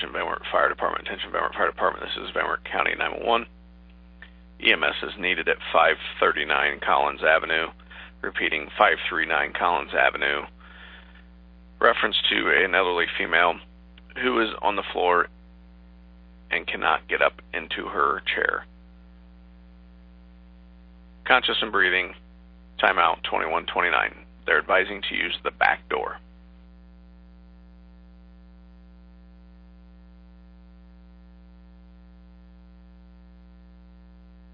Van Wert Fire Department. Attention, Van Wert Fire Department. This is Van Wert County 911. EMS is needed at 539 Collins Avenue. Repeating, 539 Collins Avenue. Reference to an elderly female who is on the floor and cannot get up into her chair. Conscious and breathing. Timeout 2129. They're advising to use the back door.